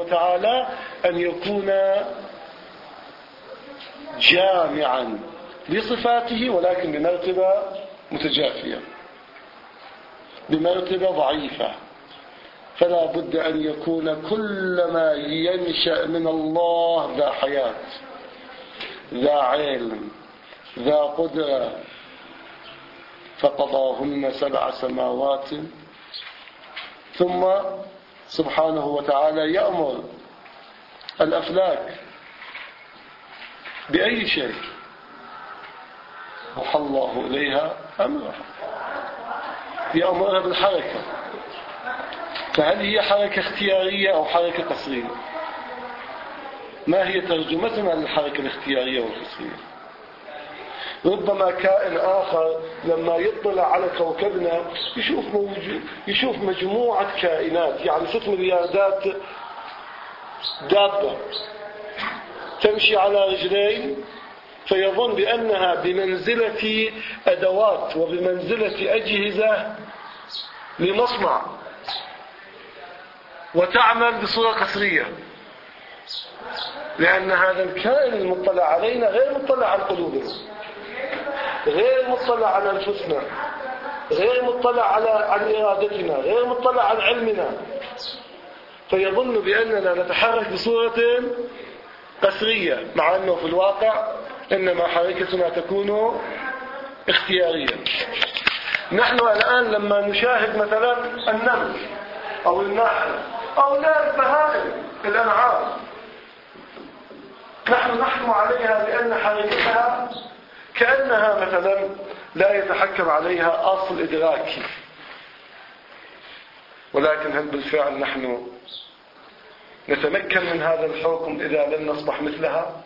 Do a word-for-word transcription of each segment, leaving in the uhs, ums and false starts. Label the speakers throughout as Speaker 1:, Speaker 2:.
Speaker 1: وتعالى أن يكون جامعا لصفاته، ولكن بمرتبة متجافية، بمرتبة ضعيفة. فلا بد أن يكون كل ما ينشأ من الله ذا حياة، ذا علم، ذا قدرة. فقضاهن سبع سماوات، ثم سبحانه وتعالى يأمر الأفلاك بأي شيء وحى الله إليها أمرها، يأمرها بالحركة. فهل هي حركة اختيارية أو حركة قصرية؟ ما هي ترجمتنا للحركة الاختيارية والقصرية؟ ربما كائن آخر لما يطلع على كوكبنا يشوف, يشوف مجموعة كائنات، يعني ست ملياردات دابة تمشي على رجلين، فيظن بأنها بمنزلة أدوات وبمنزلة أجهزة لمصنع وتعمل بصورة قصرية، لأن هذا الكائن المطلع علينا غير مطلع على قلوبنا، غير مطلع على أنفسنا، غير مطلع على عن إرادتنا، غير مطلع عن علمنا، فيظن بأننا نتحرك بصورة قسرية، مع أنه في الواقع إنما حركتنا تكون اختيارية. نحن الآن لما نشاهد مثلا النمل أو النحل أو لا البهائم الأنعام، نحن نحكم عليها بأن حركتها كأنها مثلا لا يتحكم عليها أصل إدراكي، ولكن هل بالفعل نحن نتمكن من هذا الحكم إذا لم نصبح مثلها؟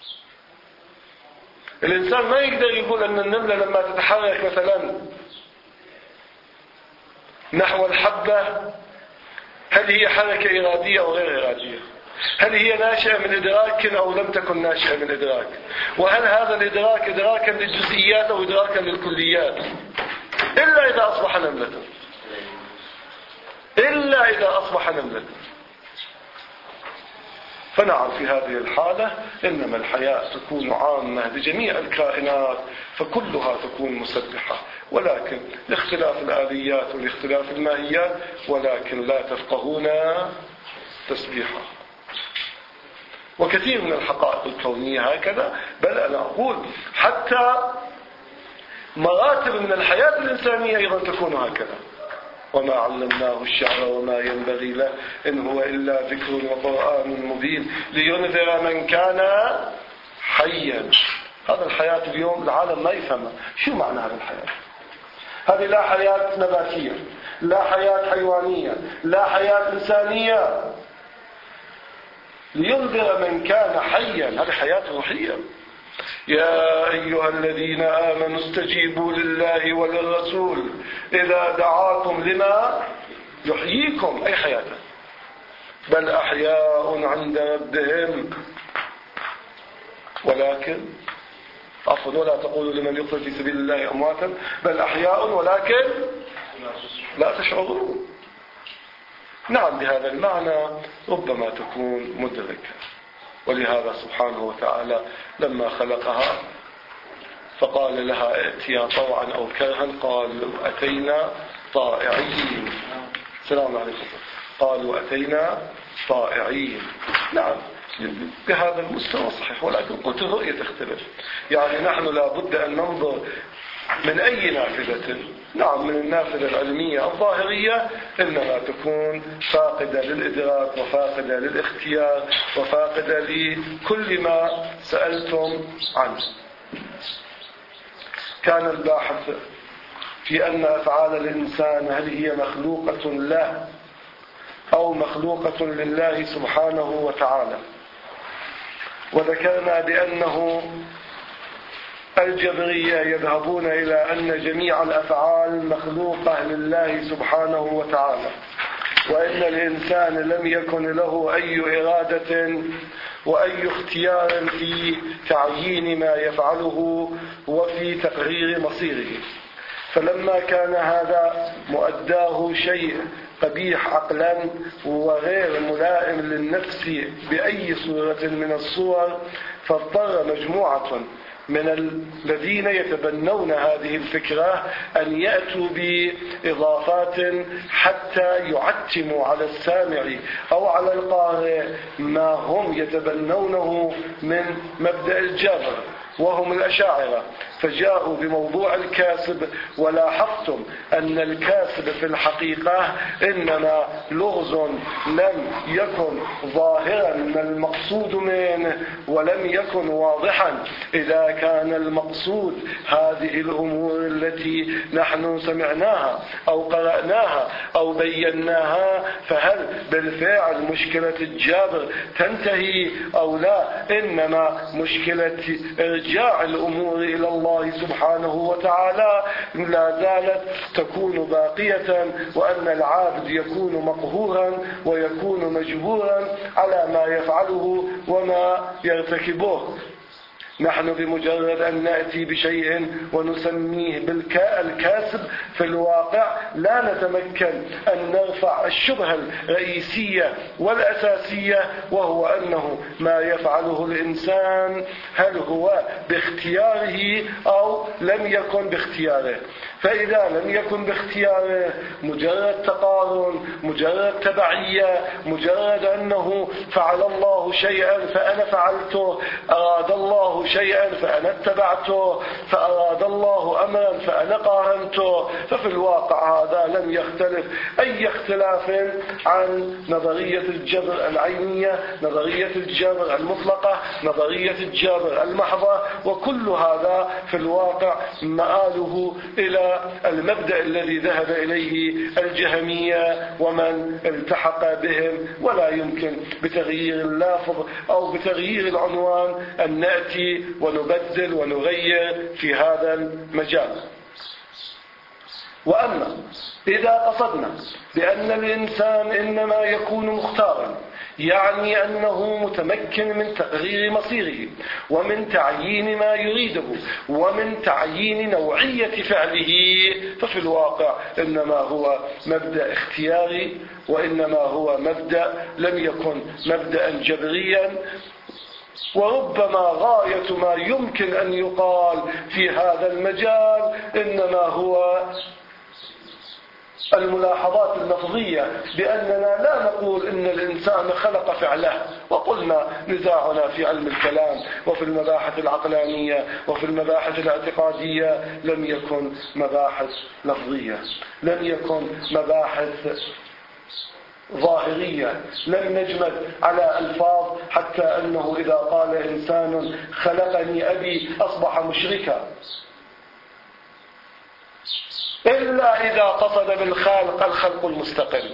Speaker 1: الإنسان ما يقدر يقول أن النملة لما تتحرك مثلا نحو الحبة هل هي حركة إرادية أو غير إرادية؟ هل هي ناشئة من إدراك أو لم تكن ناشئة من إدراك؟ وهل هذا الإدراك إدراكا للجزئيات أو إدراكا للكليات؟ إلا إذا أصبح نملة، إلا إذا أصبح نملة. فنعم في هذه الحالة إنما الحياة تكون عامة لجميع الكائنات، فكلها تكون مسبحة، ولكن لاختلاف الآليات ولاختلاف الماهيات، ولكن لا تفقهون تسبيحها. وكثير من الحقائق الكونية هكذا، بل أنا أقول حتى مراتب من الحياة الإنسانية أيضا تكون هكذا. وما علمناه الشعر وما ينبغي له إن هو إلا ذكر وقرآن مبين لينذر من كان حيا. هذا الحياة اليوم العالم ما يفهمها. شو معنى هذا الحياة؟ هذه لا حياة نباتية، لا حياة حيوانية، لا حياة إنسانية. لينذر من كان حيا، هذه حياة روحية. يا أيها الذين آمنوا استجيبوا لله وللرسول إذا دعاكم لما يحييكم، أي حياة، بل أحياء عند ربهم ولكن عفوا ولا تقولوا لمن يقتل في سبيل الله أمواتا بل أحياء ولكن لا تشعرون. نعم بهذا المعنى ربما تكون مدركة. ولهذا سبحانه وتعالى لما خلقها فقال لها ائتيا طوعا أو كرها، قالوا أتينا طائعين. السلام عليكم. قالوا أتينا طائعين. نعم بهذا المستوى صحيح، ولكن قلت الرؤية تختلف. يعني نحن لا بد أن ننظر من أي نافذة. نعم من النافذة العلمية الظاهرية، إنما تكون فاقدة للإدراك وفاقدة للاختيار وفاقدة لكل ما سألتم عنه. كان الباحث في أن أفعال الإنسان هل هي مخلوقة له أو مخلوقة لله سبحانه وتعالى، وذكرنا بأنه الجبرية يذهبون إلى أن جميع الأفعال مخلوقة لله سبحانه وتعالى، وأن الإنسان لم يكن له أي إرادة وأي اختيار في تعيين ما يفعله وفي تقرير مصيره. فلما كان هذا مؤداه شيء قبيح عقلا وغير ملائم للنفس بأي صورة من الصور، فاضطر مجموعة من الذين يتبنون هذه الفكرة أن يأتوا بإضافات حتى يعتموا على السامع أو على القارئ ما هم يتبنونه من مبدأ الجبر، وهم الأشاعرة. فجاءوا بموضوع الكاسب، ولاحظتم أن الكاسب في الحقيقة إنما لغز لم يكن ظاهرا المقصود منه، ولم يكن واضحا. إذا كان المقصود هذه الأمور التي نحن سمعناها أو قرأناها أو بيناها، فهل بالفعل مشكلة الجبر تنتهي أو لا؟ إنما مشكلة إرجاع الأمور إلى الله سبحانه وتعالى لا زالت تكون باقية، وأن العابد يكون مقهورا ويكون مجبورا على ما يفعله وما يرتكبه. نحن بمجرد أن نأتي بشيء ونسميه بالكاسب في الواقع لا نتمكن أن نرفع الشبهة الرئيسية والأساسية، وهو أنه ما يفعله الإنسان هل هو باختياره أو لم يكن باختياره. فإذا لم يكن باختياره مجرد تقارن، مجرد تبعية، مجرد أنه فعل الله شيئا فأنا فعلته، أراد الله شيئا فأنا اتبعته، فأراد الله أمرا فأنا قارنته، ففي الواقع هذا لم يختلف أي اختلاف عن نظرية الجبر العينية، نظرية الجبر المطلقة، نظرية الجبر المحضة. وكل هذا في الواقع مآله إلى المبدأ الذي ذهب إليه الجهمية ومن التحق بهم، ولا يمكن بتغيير اللافظ أو بتغيير العنوان أن نأتي ونبدل ونغير في هذا المجال. وأما إذا قصدنا بأن الإنسان إنما يكون مختارا، يعني أنه متمكن من تقرير مصيره ومن تعيين ما يريده ومن تعيين نوعية فعله، ففي الواقع إنما هو مبدأ اختياري، وإنما هو مبدأ لم يكن مبدأ جبريا. وربما غاية ما يمكن أن يقال في هذا المجال إنما هو الملاحظات اللفظية، بأننا لا نقول إن الإنسان خلق فعله. وقلنا نزاعنا في علم الكلام وفي المباحث العقلانية وفي المباحث الاعتقادية لم يكن مباحث لفظية، لم يكن مباحث ظاهرية، لم نجمد على ألفاظ حتى أنه إذا قال إنسان خلقني أبي أصبح مشركا، إلا إذا قصد بالخالق الخلق المستقل.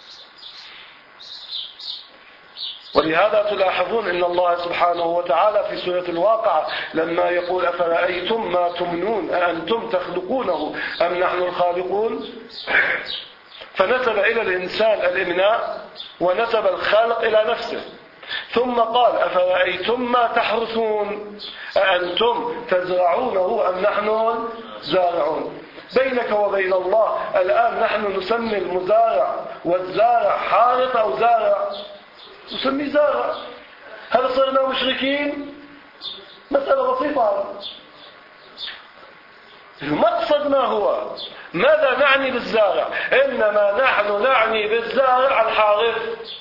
Speaker 1: ولهذا تلاحظون أن الله سبحانه وتعالى في سورة الواقعة لما يقول أفرأيتم ما تمنون أأنتم تخلقونه أم نحن الخالقون، فنسب إلى الإنسان الإمناء ونسب الخالق إلى نفسه، ثم قال أفرأيتم ما تحرثون أأنتم تزرعونه أم نحن زارعون. بينك وبين الله الآن نحن نسمي المزارع والزارع حارث أو زارع، نسمي زارع. هل صرنا مشركين؟ مسألة بسيطة. المقصد ما هو؟ ماذا نعني بالزارع؟ إنما نحن نعني بالزارع الحارث.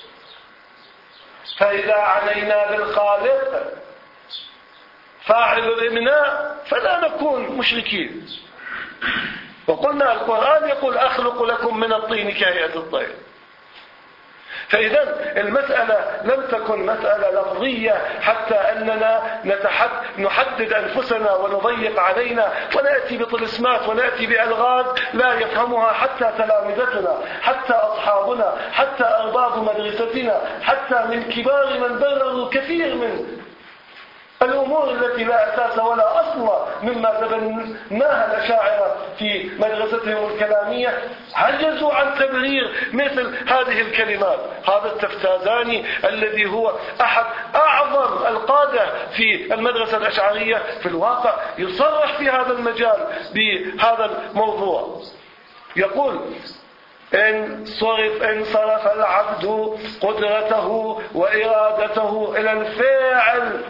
Speaker 1: فإذا عنينا بالخالق فاعل الإمناء فلا نكون مشركين. وقلنا القرآن يقول أخلق لكم من الطين كهيئة الطير. فإذا المسألة لم تكن مسألة لفظية حتى أننا نتحد نحدد أنفسنا ونضيق علينا ونأتي بطلسمات ونأتي بألغاز لا يفهمها حتى تلامذتنا، حتى أصحابنا، حتى أرباب مدرستنا، حتى من كبار من برروا كثير من الأمور التي لا أساس ولا أصل مما تبناها الأشاعرة في مدرستهم الكلامية، عجزوا عن تبرير مثل هذه الكلمات. هذا التفتازاني الذي هو أحد أعظم القادة في المدرسة الأشعرية في الواقع يصرح في هذا المجال بهذا الموضوع، يقول إن صرف إن صرف العبد قدرته وإرادته إلى الفعل.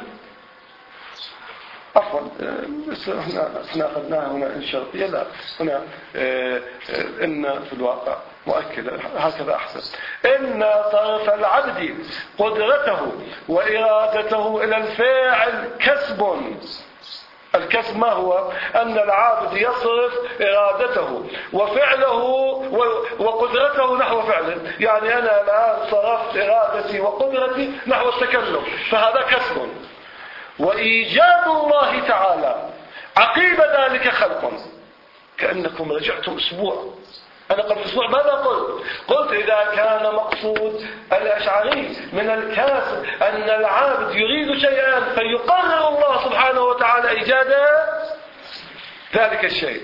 Speaker 1: عفوا احنا أخذناها هنا إن شرطية، لا هنا إن في الواقع مؤكدة، هكذا أحسن. إن صرف العبد قدرته وإرادته إلى الفعل كسب. الكسب ما هو؟ أن العابد يصرف إرادته وفعله وقدرته نحو فعله. يعني أنا الآن صرفت إرادتي وقدرتي نحو التكلم، فهذا كسب. وإيجاد الله تعالى عقيب ذلك خلق. كأنكم رجعتم أسبوع. أنا قبل أسبوع ماذا قلت؟ قلت إذا كان مقصود الأشعري من الكاسب أن العابد يريد شيئا فيقرر الله سبحانه وتعالى إيجاد ذلك الشيء.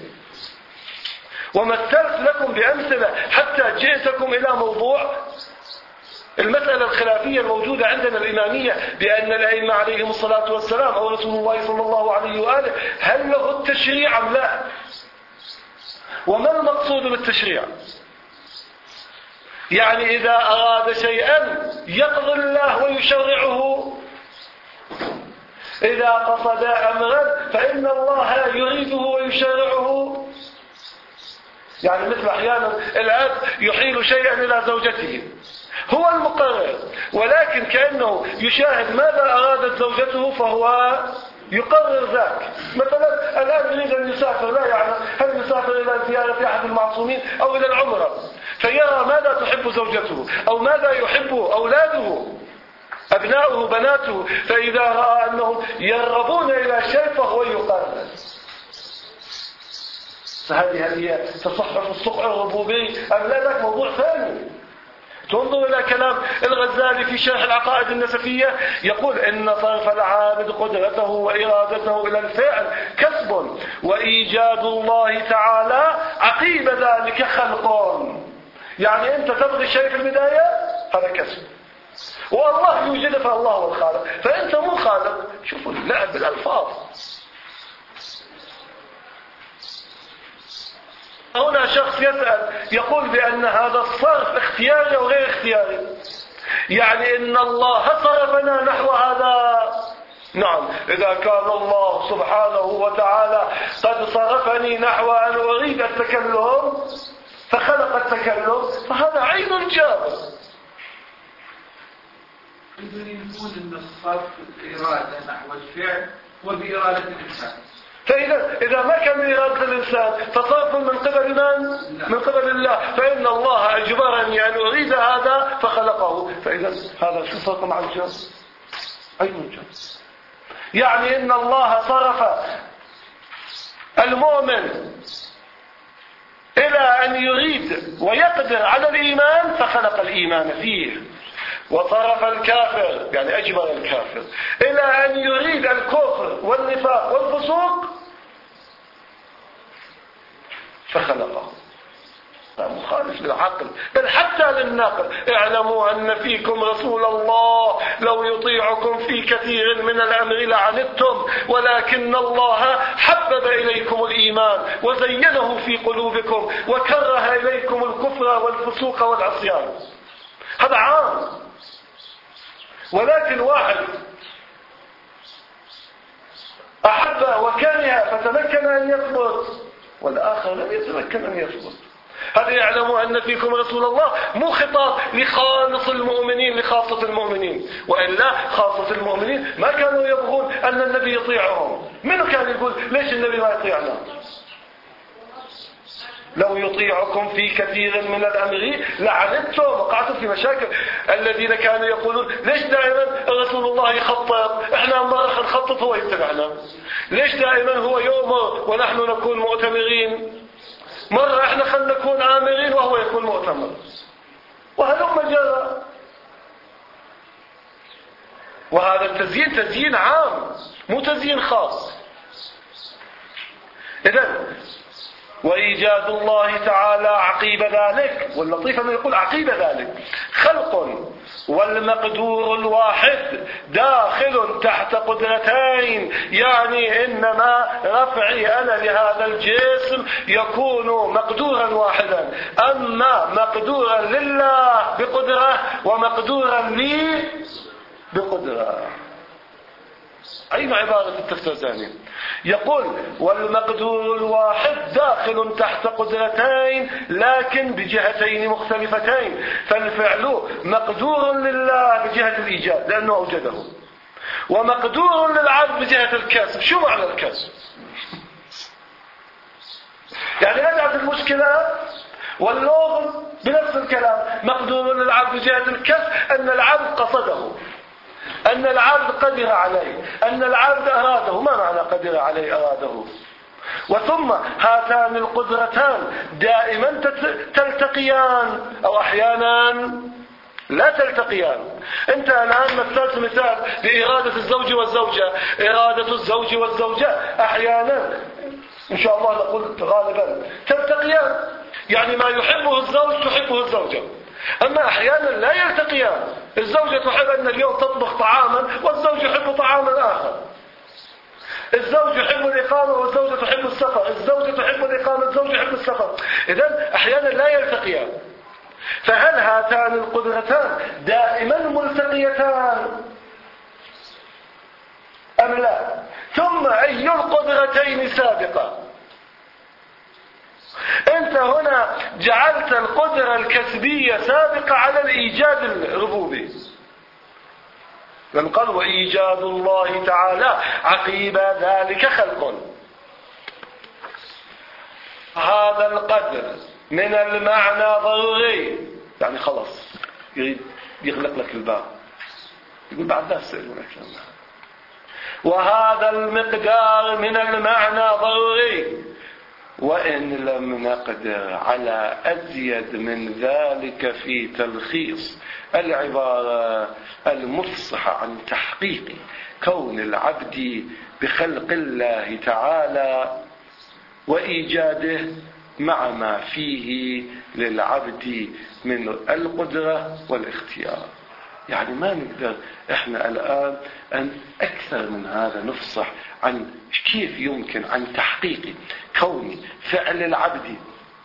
Speaker 1: ومثلت لكم بأمثلة حتى جئتكم إلى موضوع المسألة الخلافية الموجودة عندنا الإمامية، بأن الأئمة عليهم الصلاة والسلام أو رسول الله صلى الله عليه وآله هل له التشريع أم لا؟ وما المقصود بالتشريع؟ يعني إذا أراد شيئا يقضي الله ويشرعه، إذا قصد أمرا فإن الله يريده ويشرعه. يعني مثل أحيانا الأب يحيل شيئا إلى زوجته، هو المقرر، ولكن كأنه يشاهد ماذا أرادت زوجته فهو يقرر ذاك. مثلا الآن يريد أن يسافر، لا يعلم هل يسافر إلى زيارة أحد المعصومين أو إلى العمرة، فيرى ماذا تحب زوجته أو ماذا يحب أولاده أبناؤه بناته، فإذا رأى أنهم يرغبون إلى شيء فهو يقرر. فهذه هي تصحف الصقع الربوبي أم لا؟ ذاك موضوع ثاني. تنظر إلى كلام الغزالي في شرح العقائد النسفية، يقول إن صرف العابد قدرته وإرادته إلى الفعل كسب، وإيجاد الله تعالى عقيب ذلك خلق. يعني أنت تبغي الشيء في البداية هذا كسب، والله يوجد فالله هو الخالق، فأنت مو خالق. شوفوا اللعب بالألفاظ. هنا شخص يسأل يقول بأن هذا الصرف اختياري أو غير اختياري، يعني إن الله صرفنا نحو هذا. نعم، إذا كان الله سبحانه وتعالى قد صرفني نحو أن أريد التكلم فخلق التكلم، فهذا عين الجابر.
Speaker 2: يقولون أن الصرف الإرادة نحو الفعل هو بإرادة الإنسان.
Speaker 1: فإذا إذا ما كان من إرادة الإنسان فصرف من قبل من؟ من قبل الله، فإن الله أجبرني أن أريد هذا فخلقه. فإذا هذا شو صرف مع الجاب؟ أي الجاب؟ يعني إن الله صرف المؤمن إلى أن يريد ويقدر على الإيمان فخلق الإيمان فيه، وصرف الكافر يعني أجبر الكافر إلى أن يريد الكفر والنفاق والفسوق فخلقه. مخالف للعقل بل حتى للنقل. اعلموا أن فيكم رسول الله لو يطيعكم في كثير من الأمر لعنتم ولكن الله حبب إليكم الإيمان وزينه في قلوبكم وكره إليكم الكفر والفسوق والعصيان. هذا عام. ولكن واحد أحب وكره فتمكن أن يثبت والآخر لم يتمكن أن يثبت. هذا يعلموا أن فيكم رسول الله مو خطاب لخالص المؤمنين لخاصة المؤمنين، وإلا خاصة المؤمنين ما كانوا يبغون أن النبي يطيعهم. منو كان يقول ليش النبي ما يطيعنا؟ لو يطيعكم في كثير من الأمر لعنتم وقعتم في مشاكل. الذين كانوا يقولون ليش دائما رسول الله يخطط، احنا مرة نخطط هو يتبعنا، ليش دائما هو يؤمر ونحن نكون مؤتمرين، مرة احنا خلنا نكون آمرين وهو يكون مؤتمر، وهلم جرى. وهذا التزيين تزيين عام مو تزيين خاص. إذن وإيجاد الله تعالى عقيب ذلك، واللطيف أنه يقول عقيب ذلك خلق، والمقدور الواحد داخل تحت قدرتين، يعني إنما رفعي أنا لهذا الجسم يكون مقدورا واحدا، أما مقدورا لله بقدرة ومقدورا لي بقدرة. أين عبارة التفتزاني؟ يقول والمقدور الواحد داخل تحت قدرتين لكن بجهتين مختلفتين، فالفعل مقدور لله بجهة الإيجاد لأنه أوجده، ومقدور للعبد بجهة الكسب. شو معنى الكسب؟ يعني أجعل المشكلة واللغز بنفس الكلام. مقدور للعبد بجهة الكسب أن العبد قصده، أن العبد قدر عليه، أن العبد أراده. ما معنى قدر عليه أراده؟ وثم هاتان القدرتان دائما تلتقيان أو أحيانا لا تلتقيان. أنت الآن مثلت مثال بإرادة الزوج والزوجة. إرادة الزوج والزوجة أحيانا إن شاء الله نقول غالبا تلتقيان، يعني ما يحبه الزوج تحبه الزوجة، أما أحيانا لا يلتقيان. الزوجة تحب أن اليوم تطبخ طعاما والزوج يحب طعاما آخر، الزوج يحب الإقامة والزوجة تحب السفر، الزوجة تحب الإقامة الزوج يحب السفر. إذن أحيانا لا يلتقيان. فهل هاتان القدرتان دائما ملتقيتان أم لا؟ ثم أي القدرتين سابقة؟ أنت هنا جعلت القدرة الكسبية سابقة على الإيجاد الربوبي، لأن قال وإيجاد الله تعالى عقيب ذلك خلق. هذا القدر من المعنى ضروري، يعني خلاص يريد يغلق لك الباب، يقول بعد لا تسألونك. وهذا المقدار من المعنى ضروري، وإن لم نقدر على أزيد من ذلك في تلخيص العبارة المفصحة عن تحقيق كون العبد بخلق الله تعالى وإيجاده مع ما فيه للعبد من القدرة والاختيار. يعني ما نقدر احنا الآن أن أكثر من هذا نفصح عن كيف يمكن عن تحقيق كون فعل العبد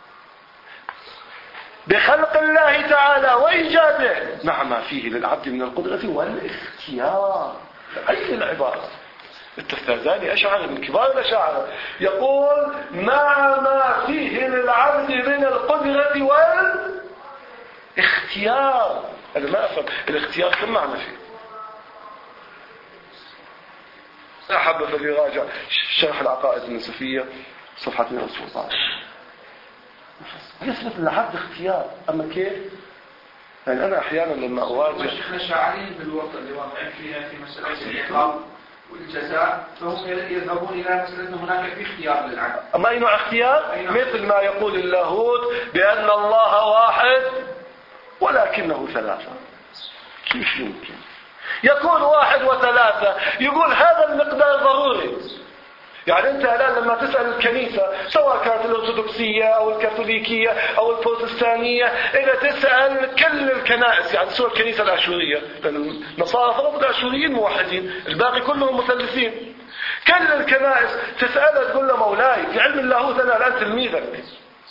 Speaker 1: بخلق الله تعالى وإيجاده مع ما فيه للعبد من القدرة والاختيار. أي العبارة؟ التفتازاني أشعر من كبار الأشاعرة يقول مع ما فيه للعبد من القدرة والاختيار. أنا ما أفهم الاختيار كم معنى فيه. أحب فليراجع شرح العقائد النسفية صفحة مئة وسبعة عشر. يثبت للعبد اختيار، أما كيف؟ يعني أنا أحيانا لما أواجه
Speaker 2: والشيخ الشاعري بالوقت اللي واقعين فيها في مسألة العقاب والجزاء فهم يذهبون إلى مسألة أن هناك في اختيار للعبد.
Speaker 1: أما أي نوع اختيار؟ مثل ما يقول اللاهوت بأن الله واحد ولكنه ثلاثة. كيف يمكن يكون واحد وثلاثة؟ يقول هذا المقدار ضروري. يعني أنت الآن لما تسأل الكنيسة سواء كانت الأرثوذكسية أو الكاثوليكية أو البروتستانية، إذا تسأل كل الكنائس يعني سوى الكنيسة الأشورية، النصارى فقط الأشوريين موحدين، الباقي كلهم مثلثين. كل الكنائس تسألها تقول له مولاي في علم اللاهوت أنا الآن تلميذك،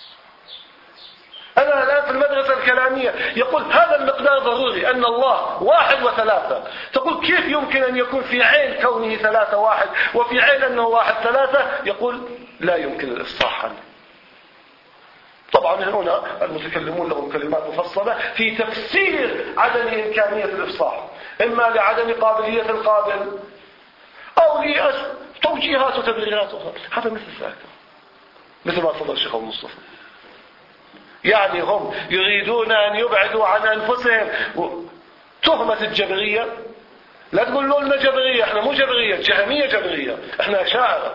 Speaker 1: أنا الآن في المدرسة الكلامية، يقول هذا المقدار ضروري أن الله واحد وثلاثة. تقول كيف يمكن أن يكون في عين كونه ثلاثة واحد وفي عين أنه واحد ثلاثة؟ يقول لا يمكن الإفصاح عنه. طبعا هنا المتكلمون لهم كلمات مفصلة في تفسير عدم إمكانية الإفصاح، إما لعدم قابلية القابل أو لتوجيهات وتبريرات أخرى. هذا مثل ذلك، مثل ما تفضل الشيخ المصطفى. يعني هم يريدون أن يبعدوا عن أنفسهم تهمة الجبرية. لا تقولوا لنا جبرية، احنا مو جبرية، جهمية جبرية، احنا أشاعرة.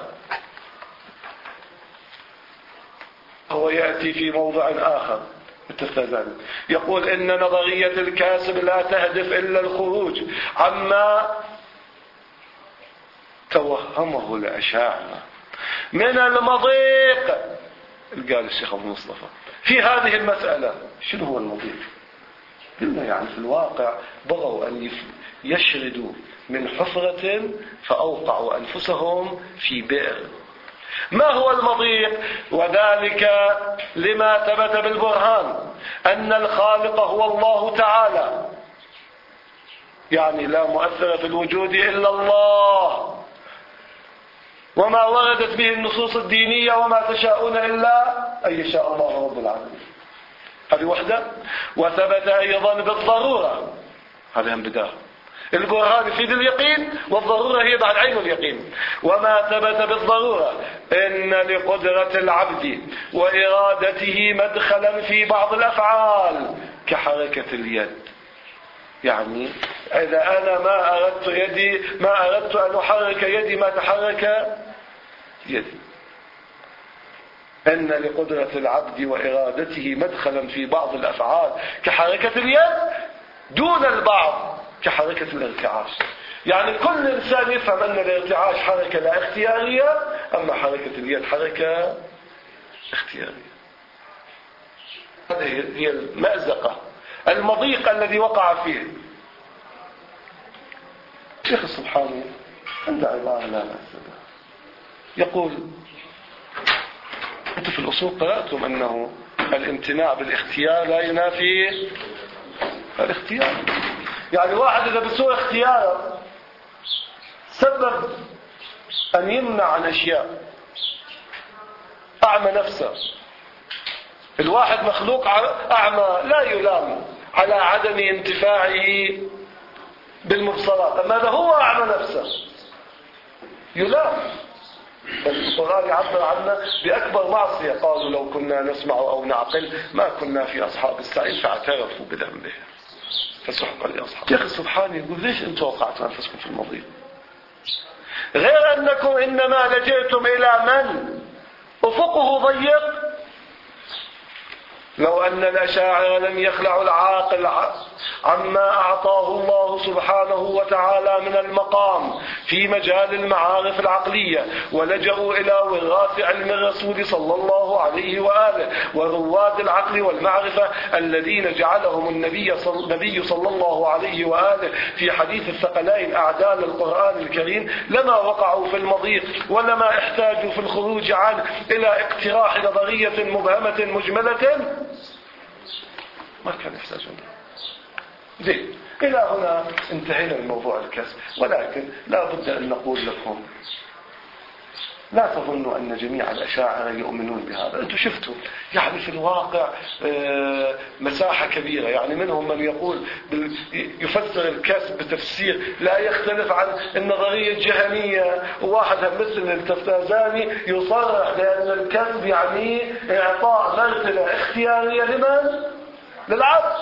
Speaker 1: هو يأتي في موضع آخر التفتازاني يقول إن نظرية الكاسب لا تهدف إلا الخروج عما توهمه الأشاعرة من المضيق قال الشيخ أبو مصطفى في هذه المسألة شنو هو المضيق؟ قلنا يعني في الواقع بغوا أن يشردوا من حفرة فأوقعوا أنفسهم في بئر. ما هو المضيق؟ وذلك لما ثبت بالبرهان أن الخالق هو الله تعالى، يعني لا مؤثر في الوجود إلا الله، وما وردت به النصوص الدينية وما تشاءون إلا أن يشاء الله رب العالمين. هذه وحدة. وثبت أيضا بالضرورة، هذا هم بداه البرهان يفيد اليقين والضرورة هي بعد عين اليقين. وما ثبت بالضرورة إن لقدرة العبد وإرادته مدخلا في بعض الأفعال كحركة اليد، يعني إذا أنا ما أردت يدي ما أردت أن أحرك يدي ما تحرك يدي. إن لقدرة العبد وإرادته مدخلا في بعض الأفعال كحركة اليد دون البعض كحركة الارتعاش. يعني كل إنسان يفهم أن الارتعاش حركة لا اختيارية، أما حركة اليد حركة اختيارية. هذه هي المأزقة، المضيق الذي وقع فيه الشيخ سبحانه. عند عبارة لا بأس بها يقول: أنتم في الأصول قرأتم أنه الامتناع بالاختيار لا ينافي الاختيار. يعني واحد إذا بسوء اختياره سبب أن يمنع عن أشياء، أعمى نفسه. الواحد مخلوق أعمى لا يلام على عدم انتفاعه بالمبصرات، أما إذا هو أعمى نفسه يلام. القرآن يعبر عنا بأكبر معصية، قالوا لو كنا نسمع أو نعقل ما كنا في أصحاب السعير فاعترفوا بذنبهم فسحقا لأصحاب. يا أخي سبحانه يقول: ليش أنتم وقعتوا أنفسكم في المضيق؟ غير أنكم إنما لجئتم إلى من أفقه ضيق. لو أن الأشاعرة لم يخلعوا العاقل عما أعطاه الله سبحانه وتعالى من المقام في مجال المعارف العقلية ولجأوا إلى وراث علم الرسول صلى الله عليه وآله ورواد العقل والمعرفة الذين جعلهم النبي صلى الله عليه وآله في حديث الثقلين أعدال القرآن الكريم، لما وقعوا في المضيق ولما احتاجوا في الخروج عنه إلى اقتراح نظرية مبهمة مجملة ما كان يحتاجون. زين، إلى هنا انتهينا من موضوع الكسب، ولكن لا بد أن نقول لكم لا تظنوا أن جميع الأشاعرة يؤمنون بهذا. أنتم شفتوا يعني في الواقع مساحة كبيرة، يعني منهم من يقول يفسر الكسب بتفسير لا يختلف عن النظرية الجهمية، وواحد مثل التفتازاني يصرح بأن الكسب يعني إعطاء مرتبة اختيارية لمن؟ للعبد.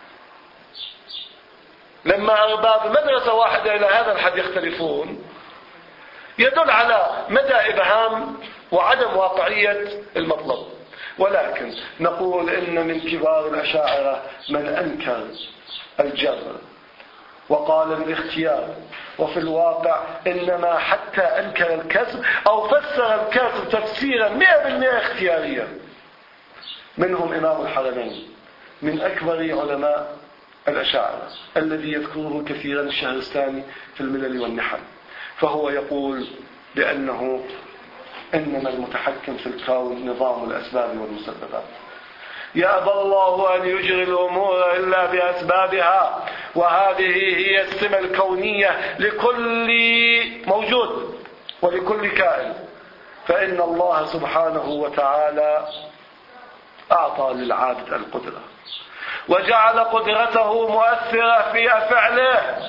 Speaker 1: لما أرباب مدرسة واحدة إلى هذا الحد يختلفون يدل على مدى إبهام وعدم واقعية المطلب. ولكن نقول إن من كبار الأشاعرة من أنكر الجبر وقال بالاختيار، وفي الواقع إنما حتى أنكر الكسب أو فسر الكسب تفسيرا مئة بالمئة اختياريا. منهم إمام الحرمين من أكبر علماء الأشاعرة الذي يذكره كثيرا الشهرستاني في الملل والنحل، فهو يقول بأنه إنما المتحكم في الكون نظام الأسباب والمسببات. يأبى الله أن يجري الأمور إلا بأسبابها، وهذه هي السمة الكونية لكل موجود ولكل كائن. فإن الله سبحانه وتعالى أعطى للعابد القدرة وجعل قدرته مؤثرة في أفعاله،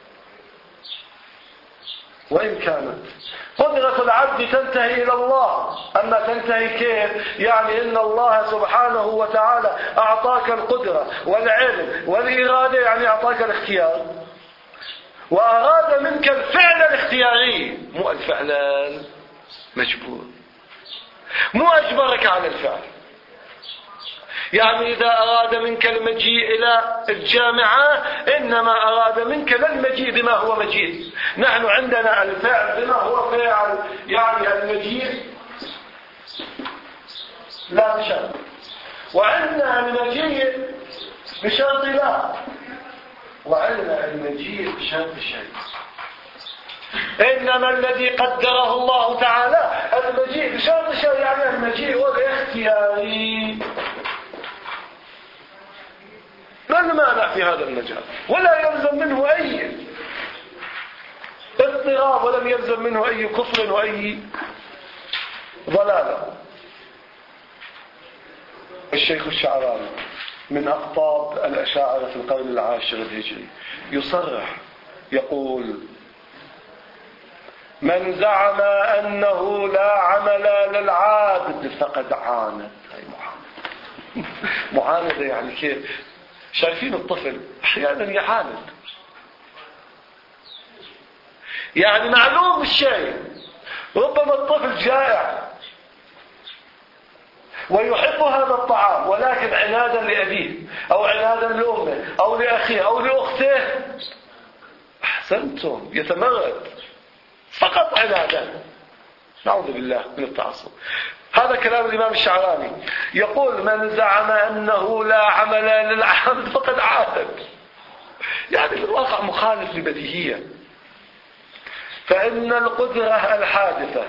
Speaker 1: وإن كانت قدرة العبد تنتهي إلى الله. أما تنتهي كيف؟ يعني إن الله سبحانه وتعالى أعطاك القدرة والعلم والإرادة، يعني أعطاك الاختيار وأراد منك الفعل الاختياري، مو الفعل المجبور، مو أجبرك على الفعل. يعني إذا أراد منك المجيء إلى الجامعة إنما أراد منك لا المجيء بما هو مجيء. نحن عندنا الفعل بما هو فعل، يعني المجيء لا بشرط، وعندنا المجيء بشرط لا، وعندنا المجيء بشرط شيء. إنما الذي قدره الله تعالى المجيء بشرط شيء، يعني المجيء هو الاختياري. ما المانع في هذا المجال؟ ولا يلزم منه أي اضطراب، ولم يلزم منه أي كفر وأي ضلالة. الشيخ الشعراني من أقطاب الأشاعرة في القرن العاشر الهجري يصرح يقول: من زعم أنه لا عمل للعابد فقد عاند. هي معاند. معاندة يعني كيف؟ شايفين الطفل أحيانا يعاند، يعني معلوم الشيء، ربما الطفل جائع ويحب هذا الطعام، ولكن عنادا لأبيه أو عنادا لأمه أو لأخيه أو لأخته أحسنتم يتمرد فقط عنادا. نعوذ بالله من التعصب. هذا كلام الإمام الشعراني، يقول: من زعم أنه لا عمل للعبد فقد عاند. يعني في الواقع مخالف لبديهية. فإن القدرة الحادثة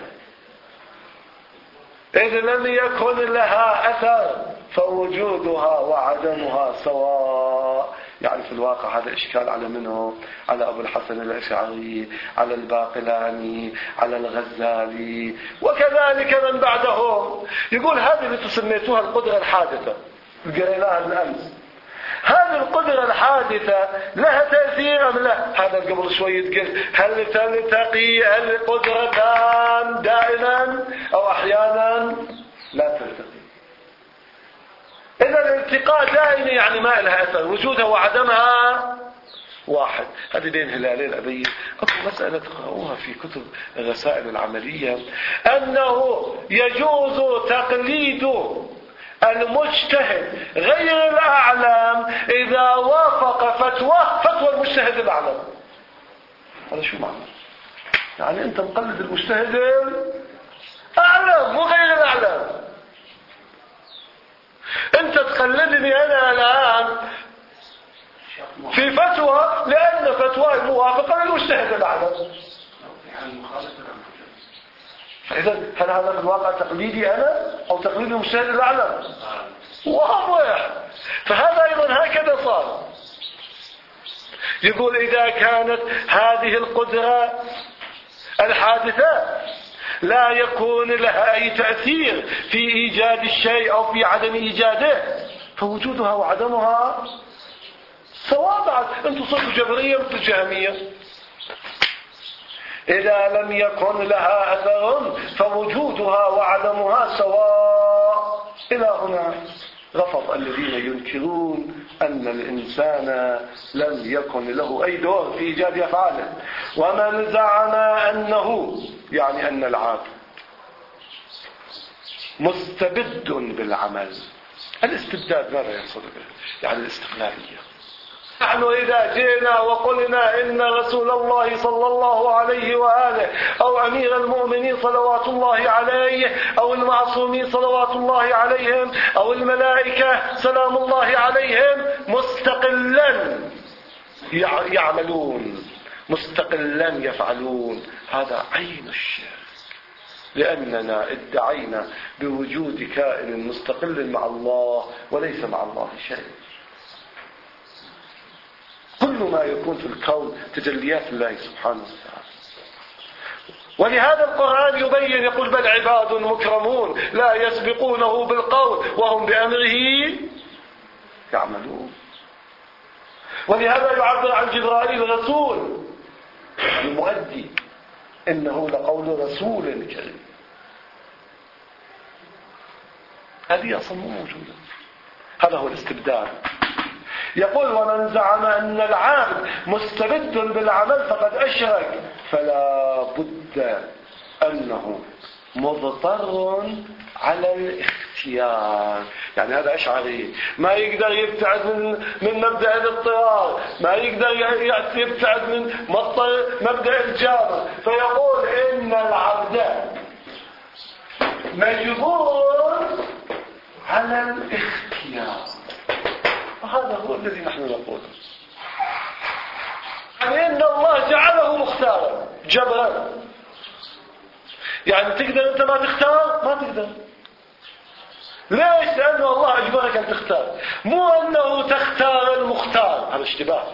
Speaker 1: إذ لم يكن لها أثر فوجودها وعدمها سواء. يعني في الواقع هذا إشكال على منه؟ على أبو الحسن الأشعري، على الباقلاني، على الغزالي، وكذلك من بعدهم. يقول هذه اللي تسميتوها القدرة الحادثة، قريناها بالأمس، هذه القدرة الحادثة لها تأثير أم لا؟ هذا قبل شوي قلت: هل تلتقي القدرتان دائما أو أحيانا؟ لا تلتقي. إذا الالتقاء دائما يعني ما لها أثر، وجودها وعدمها واحد. هذه بين هلالين أبين. أكو مسألة تقرأوها في كتب الرسائل العملية، أنه يجوز تقليد المجتهد غير الأعلم إذا وافق فتوى فتوى المجتهد الأعلم. هذا شو معنى؟ يعني أنت مقلد المجتهد الأعلم وغير الأعلم. أنت تقلدني أنا الآن في فتوى لأن فتوى موافقة للمجتهد الأعلم. فإذا هل هذا في الواقع تقليدي أنا أو تقليد المجتهد الأعلم؟ واضح. فهذا أيضا هكذا صار. يقول: إذا كانت هذه القدرة الحادثة لا يكون لها أي تأثير في إيجاد الشيء أو في عدم إيجاده، فوجودها وعدمها سواء. بعد أنتم صرتوا جبرية مثل الجهمية. إذا لم يكن لها أثر فوجودها وعدمها سواء. إلى هنا رفض الذين ينكرون أن الإنسان لم يكن له أي دور في إيجاد أفعاله. ومن زعم أنه، يعني أن العبد مستبد بالعمل. الاستبداد ماذا يقصد به؟ يعني الاستقلالية. نحن إذا جئنا وقلنا إن رسول الله صلى الله عليه وآله أو أمير المؤمنين صلوات الله عليه أو المعصومين صلوات الله عليهم أو الملائكة سلام الله عليهم مستقلا يعملون، مستقلا يفعلون، هذا عين الشرك، لأننا ادعينا بوجود كائن مستقل مع الله وليس مع الله شيء. كل ما يكون في الكون تجليات الله سبحانه وتعالى. ولهذا القرآن يبين يقول: بل عباد مكرمون لا يسبقونه بالقول وهم بأمره يعملون. ولهذا يعبر عن جبرائيل رسول المؤدي، إنه لقول رسول كريم. هذه أصلا مو موجودة. هذا هو الاستبداد. يقول: ومن زعم أن العابد مستبد بالعمل فقد أشرك، فلا بد أنه مضطر على الاختيار. يعني هذا أشعري ما يقدر يبتعد من من مبدأ الاضطرار، ما يقدر يبتعد من مبدأ الجابر، فيقول إن العبد مجبور على الاختيار، وهذا هو الذي نحن نقوله، يعني إن الله جعله مختارا جبرا. يعني تقدر أنت ما تختار؟ ما تقدر. ليش؟ لأنه الله أجبرك أن تختار، مو أنه تختار المختار، هذا اشتباه.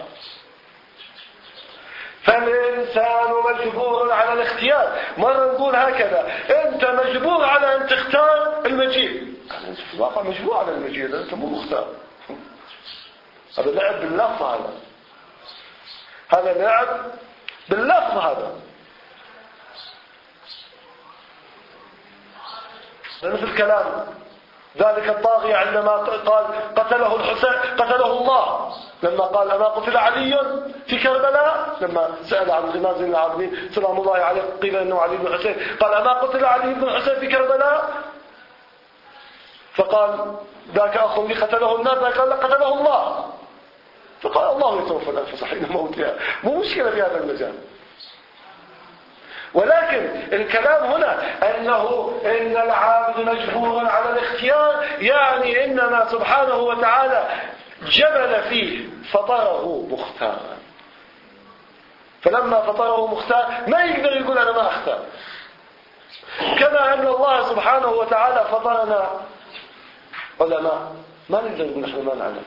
Speaker 1: فالإنسان مجبور على الاختيار. مرة نقول هكذا: أنت مجبور على أن تختار المجيء. أنت في الواقع مجبور على المجيء، أنت مو مختار. هذا لعب باللفظ، هذا هذا لعب باللفظ. هذا مثل الكلام ذلك الطاغية عندما قال قتله الحسين قتله الله، لما قال أما قتل علي في كربلاء، لما سأل عن غماز العظيم سلام الله عليه قيل إنه علي بن الحسين، قال أما قتل علي بن الحسين في كربلاء، فقال ذاك أخ لي قتله الناس، قال قتله الله، فقال الله يتوفى الأنفس حين موتها. مو مشكلة في هذا المجال. ولكن الكلام هنا أنه إن العابد مجبور على الاختيار، يعني إنما سبحانه وتعالى جبل فيه فطره مختارا. فلما فطره مختار ما يقدر يقول أنا ما أختار. كما أن الله سبحانه وتعالى فطرنا علماء، ما نقدر نقول نحن ما نعلم.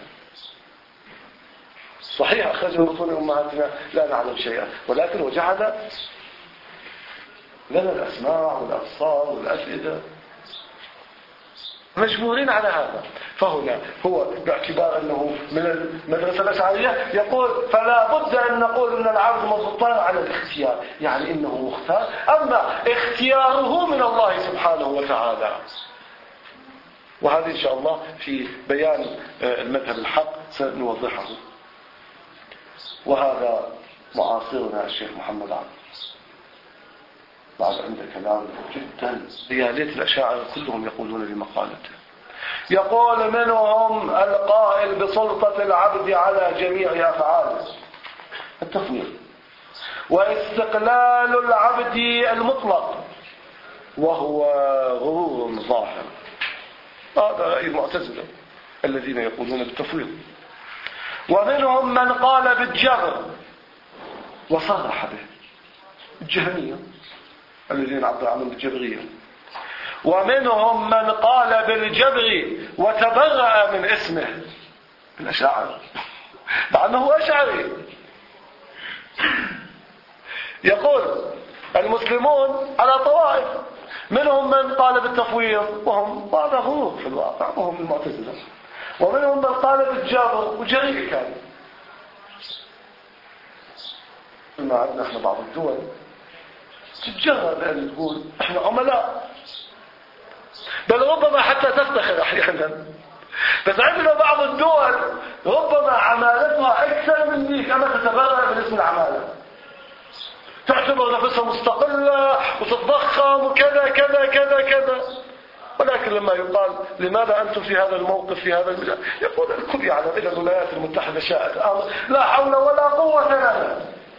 Speaker 1: صحيح أخرج من بطون أمهاتنا لا نعلم شيئا، ولكن وجعل لنا الأسماع والأبصار والأفئدة، مجبورين على هذا. فهنا هو باعتبار أنه من المدرسة الأشعرية يقول فلا بد أن نقول أن العبد مفطر على الاختيار، يعني إنه مختار، أما اختياره من الله سبحانه وتعالى. وهذه إن شاء الله في بيان المذهب الحق سنوضحه. وهذا معاصرنا الشيخ محمد عبد بعد عنده كلام جدا. يا ليت الأشاعرة كلهم يقولون بمقالته. يقول منهم القائل بسلطة العبد على جميع أفعاله، التفويض، واستقلال العبد المطلق، وهو غرور ظاهر. هذا رأي المعتزلة الذين يقولون بالتفويض. ومنهم من قال بالجبر وصرح به، الجهمية الذين عبر عنهم بالجبرية. ومنهم من قال بالجبر وتبرأ من اسمه، الأشاعرة، مع أنه أشعري. يقول المسلمون على طوائف، منهم من قال بالتفويض وهم بعض غروب في الواقع وهم المعتزلة، ومنهم من قال بالجبر وجريء كان. ما عندنا احنا بعض الدول تتجرأ بأن تقول احنا عملاء، بل ربما حتى تفتخر احيانا. بس عندنا بعض الدول ربما عمالتها اكثر من ذيك، اما تتبرأ من اسم العمالة، تعتبر نفسها مستقلة وتتضخم وكذا كذا كذا كذا. ولكن لما يقال لماذا أنتم في هذا الموقف في هذا المجال، يقول الكل يعلم إذا الولايات المتحدة شاءت أمر لا حول ولا قوة لنا،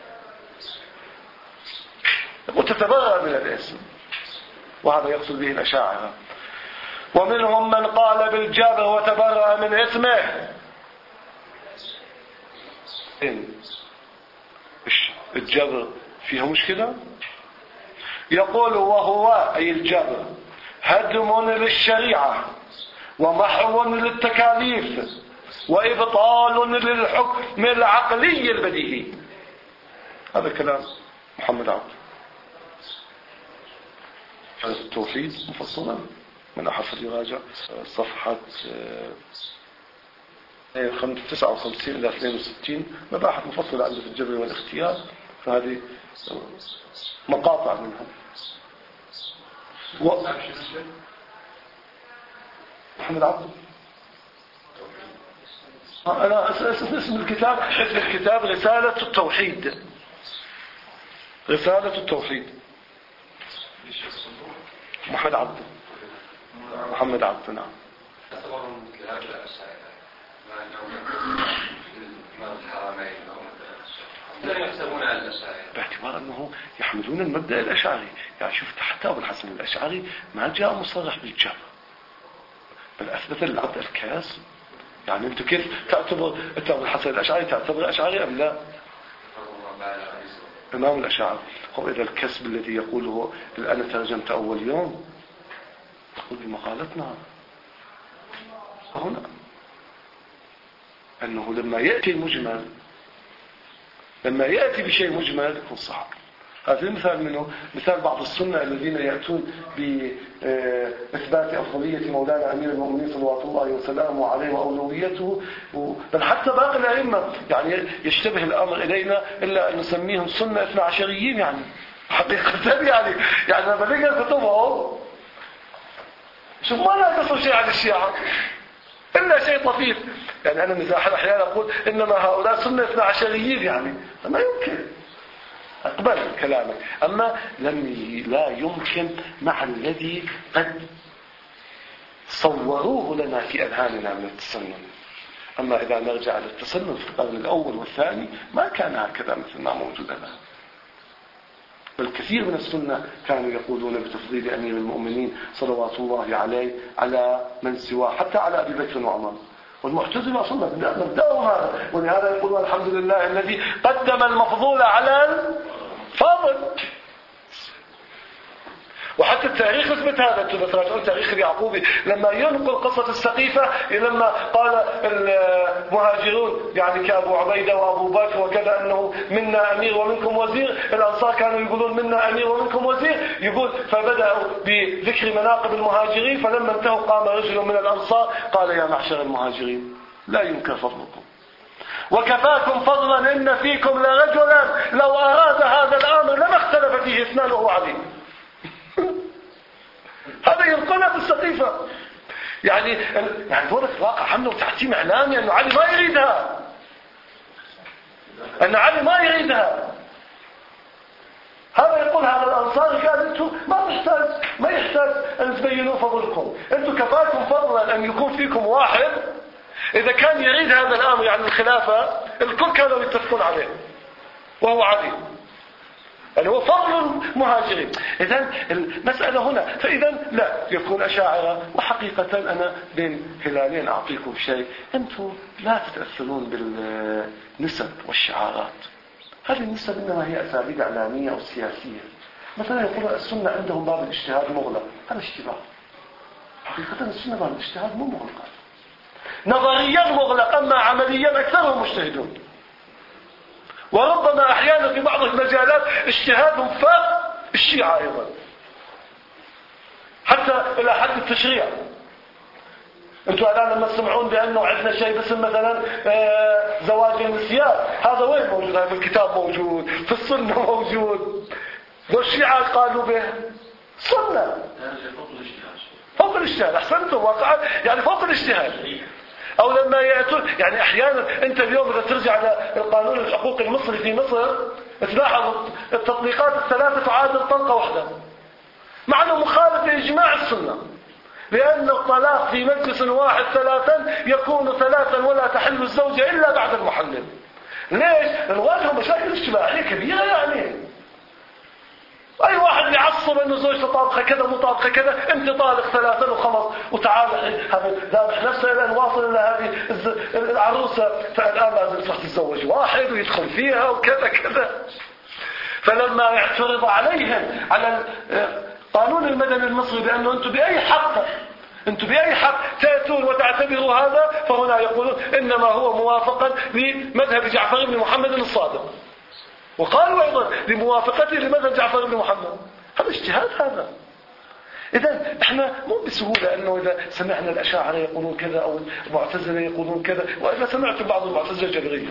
Speaker 1: وتتبرأ من الاسم. وهذا يقصد به الأشاعرة. ومنهم من قال بالجبر وتبرأ من اسمه. إن الجبر فيها مشكلة. يقول وهو أي الجبر هدم للشريعة ومحو للتكاليف وإبطال للحكم العقلي البديهي. هذا كلام محمد عبد التوحيد مفصلا، من أحد يراجع صفحة تسعة وخمسين إلى اثنين وستين، مباحث مفصلة عنده في الجبر والاختيار، فهذه مقاطع منها. و... محمد عبد أنا اسم الكتاب اسم الكتاب رسالة التوحيد، رسالة التوحيد. محمد عبد محمد عبد نعم.
Speaker 2: لا يحسبون على الأشاعرة
Speaker 1: باعتبار أنه يحملون المبدأ الأشعري. يعني شوف حتى أبو الحسن الأشعري ما جاء مصرح بالجبر، بل أثبت للعبد الكسب. يعني أنت كيف تعتبر أنت أبو الحسن الأشعري تعتبر أشعري أم لا؟ إمام الأشاعرة. هو إذا الكسب الذي يقوله الآن ترجمت أول يوم تقول بمقالتنا هنا أنه لما يأتي المجمل لما يأتي بشيء مجمل يكون صعب. هذا المثال منه مثال بعض السنة الذين يأتون بإثبات أفضلية مولانا أمير المؤمنين صلوات الله وسلامه عليه وأولويته، بل حتى باقي الأئمة يعني يشتبه الأمر إلينا إلا أن نسميهم سنة اثنا عشريين يعني حقيقة يعني يعني لما نقرأ كتبهم شوف ما لا تصل شيء عن الشيعة إلا شيء طفيف. يعني أنا مزاحا أحيانا أقول إنما هؤلاء سنة اثنا عشريين يعني ما يمكن أقبل كلامك. أما لم لا يمكن مع الذي قد صوروه لنا في أذهاننا من التسنن. أما إذا نرجع للتسنن في القرن الأول والثاني ما كان هكذا مثل ما موجود الآن. بل كثير من السنة كانوا يقولون بتفضيل أمير المؤمنين صلوات الله عليه على من سواه حتى على أبي بكر وعمر. والمعتزلة أصلا مبدأهم هذا، ولهذا يقولون الحمد لله الذي قدم المفضول على الفاضل. وحتى التاريخ اثبت هذا. انتم مثلا تقول تاريخ اليعقوبي لما ينقل قصة السقيفة لما قال المهاجرون يعني كأبو عبيدة وأبو بكر وكذا أنه منا أمير ومنكم وزير، الأنصار كانوا يقولون منا أمير ومنكم وزير، يقول فبدأوا بذكر مناقب المهاجرين فلما انتهوا قام رجل من الأنصار قال يا معشر المهاجرين لا ينكر فضلكم وكفاكم فضلا إن فيكم لرجلا لو أراد هذا الأمر لما اختلف فيه اثنان وهو علي. هذا ينقلها في السقيفة. يعني يعني دورة الواقع حمله تحتيم إعلامي أنه علي ما يريدها، أن علي ما يريدها. هذا يقول هذا الأنصاري قال أنتم ما تحتاج ما يحتاج أن تبينوا فضلكم، أنتم كفاكم فضلا أن يكون فيكم واحد إذا كان يريد هذا الأمر يعني الخلافة الكل كانوا يتفقون عليه وهو علي، يعني هو فضل المهاجرين. إذن المسألة هنا فإذا لا يكون أشاعرة. وحقيقة أنا بين هلالين أعطيكم شيء، أنتم لا تتأثرون بالنسب والشعارات. هذه النسب إنما هي أساليب إعلامية أو سياسية. مثلا يقول السنة عندهم باب الاجتهاد مغلق، هذا اشتباه. حقيقة السنة باب الاجتهاد مو مغلق، نظريا مغلق، أما عمليا أكثرهم مجتهدون، وربما أحيانا في بعض المجالات اجتهادهم فاق الشيعة أيضا حتى إلى حد التشريع. أنتم الآن لما تسمعون بأنه عندنا شيء باسم مثلا زواج النسيان، هذا وين موجود؟ هذا في الكتاب موجود، في السنة موجود، والشيعة قالوا به سنة فوق الاجتهاد. أحسنتم واقعا يعني فوق الاجتهاد. أو لما يأتون يعني أحيانا أنت اليوم إذا ترجع للقانون الحقوقي المصري في مصر تلاحظ التطبيقات الثلاثة تعادل طلقة واحدة، مع أنه مخالف لإجماع السنة، لأن الطلاق في مجلس واحد ثلاثا يكون ثلاثا ولا تحل الزوجة إلا بعد المحلل. ليش؟ نواجه مشاكل اجتماعية كبيرة. يعني أي واحد يعصب أنه زوجته طابخة كذا مو طابخة كذا، أنت طالق ثلاثا وخلص وتعال هذا ذابح نفسه إلى أن واصل إلى هذه العروسة، فالآن لازم تصح تتزوج واحد ويدخل فيها وكذا كذا. فلما يعترض عليهم على القانون المدني المصري بأنه أنتم بأي حق أنتم بأي حق تأتون وتعتبروا هذا، فهنا يقولون إنما هو موافقا لمذهب جعفر بن محمد الصادق، وقالوا أيضا لموافقته لمذهب جعفر بن محمد. هذا اجتهاد هذا. إذن احنا مو بسهولة أنه إذا سمعنا الأشاعرة يقولون كذا أو المعتزلة يقولون كذا، وإذا سمعت بعض المعتزلة الجبرية،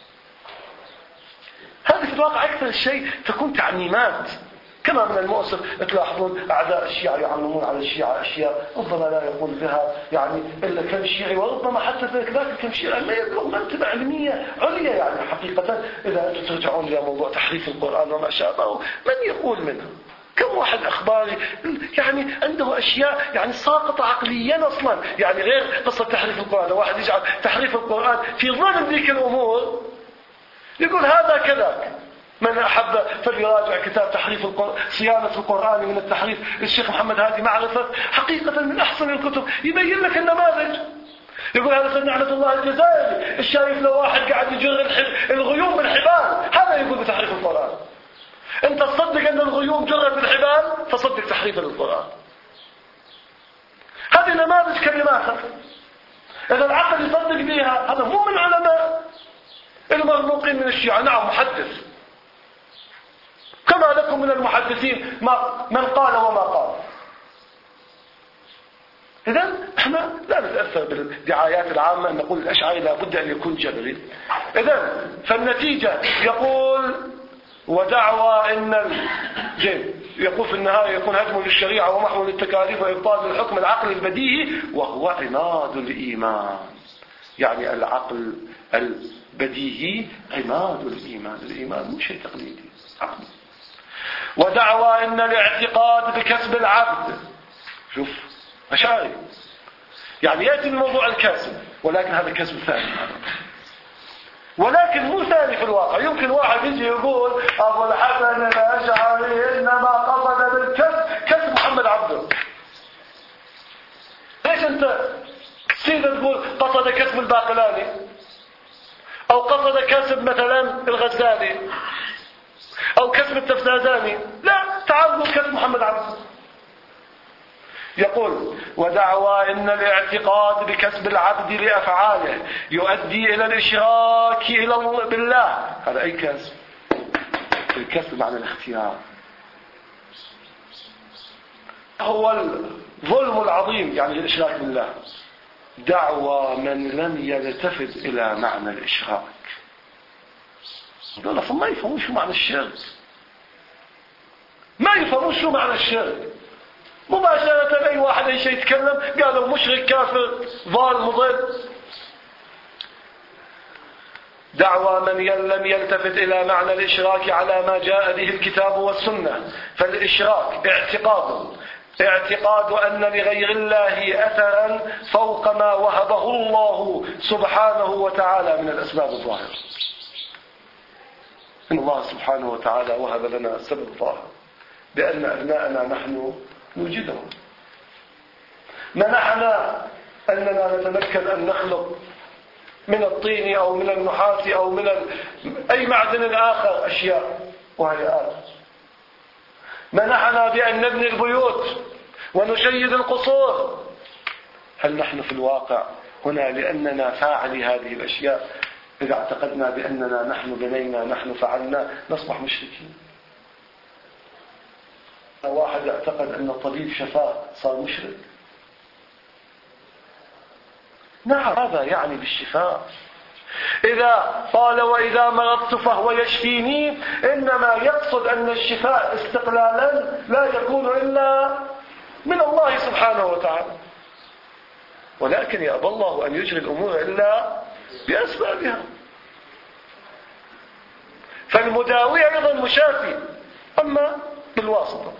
Speaker 1: هذه في الواقع أكثر شيء تكون تعميمات. كما من المؤسف تلاحظون أعداء الشيعة يعلمون على الشيعة أشياء ربما لا يقول بها يعني إلا كم شيعي، وربما حتى ذاك كم شيعي ما يكون مرتبة علمية عليا. يعني حقيقة إذا أنتم ترجعون إلى موضوع تحريف القرآن وما شابهه، من يقول منه؟ كم واحد أخباري يعني عنده أشياء يعني ساقطة عقليا أصلا، يعني غير قصة تحريف القرآن. لو واحد يجعل تحريف القرآن في ظلم ذيك الأمور يقول هذا كذاك، من أحب فليراجع كتاب تحريف القرآن، صيانة القرآن من التحريف، الشيخ محمد هادي معرفة، حقيقة من أحسن الكتب، يبين لك النماذج. يقول هذا سيدنا نعمة الله الجزائري الشايف لو واحد قاعد يجر الغيوم بالحبال، هذا يقول بتحريف القرآن. انت تصدق ان الغيوم جرت بالحبال، فصدق تحريف القرآن. هذه نماذج كلمات، إذا العقل يصدق بها، هذا مو من علماء المرموقين من الشيعة. نعم محدث، كما لكم من المحدثين من قال وما قال. إذن احنا لا نتأثر بالدعايات العامة أن نقول الأشعري لا بد أن يكون جبري. إذن فالنتيجة يقول ودعوى إن الجن يقول في النهاية يكون هدم للشريعة ومحو للتكاليف وإبطال للحكم العقل البديهي وهو عماد الإيمان. يعني العقل البديهي عماد الإيمان. الإيمان مو شيء تقليدي، عقل. ودعوى إن الاعتقاد بكسب العبد، شوف أشعري يعني يأتي الموضوع الكسب، ولكن هذا كسب ثاني، ولكن مو ثاني في الواقع. يمكن واحد يجي يقول أبو الحسن الأشعري إنما قصد بالكسب كسب محمد عبده. ليش أنت سيدة تقول قصد كسب الباقلاني أو قصد كسب مثلا الغزالي أو كسب التفزازاني؟ لا، تعالوا كسب محمد عبده. يقول ودعوى إن الاعتقاد بكسب العبد لأفعاله يؤدي إلى الإشراك إلى بالله. هذا أي كسب؟ الكسب معنى الاختيار. هو الظلم العظيم يعني الإشراك بالله. دعوى من لم يلتفت إلى معنى الإشراك. دول أصلا ما يفهمون شو معنى الشرك، ما يفهمون شو معنى الشرك. مباشرة أي واحد أي شيء يتكلم قالوا مشرك كافر ضال مضل. دعوى من لم يلتفت إلى معنى الإشراك على ما جاء به الكتاب والسنة. فالإشراك اعتقاد اعتقاد أن لغير الله أثرا فوق ما وهبه الله سبحانه وتعالى من الأسباب الظاهرة. إن الله سبحانه وتعالى وهب لنا سبب ظاهر بأن أبناءنا نحن نوجدهم. منحنا أننا نتمكن أن نخلق من الطين أو من النحاس أو من أي معدن آخر أشياء وهيئات. منحنا بأن نبني البيوت ونشيد القصور. هل نحن في الواقع هنا لأننا فاعلي هذه الأشياء إذا اعتقدنا بأننا نحن بنينا نحن فعلنا نصبح مشركين؟ واحد اعتقد أن الطبيب شفاه صار مشرك. نعم هذا يعني بالشفاء. إذا قال وإذا مرضت فهو يشفيني إنما يقصد أن الشفاء استقلالا لا يكون إلا من الله سبحانه وتعالى، ولكن يأبى الله أن يجري الأمور إلا بأسبابها. فالمداوي أيضا مشافي أما بالواسطة.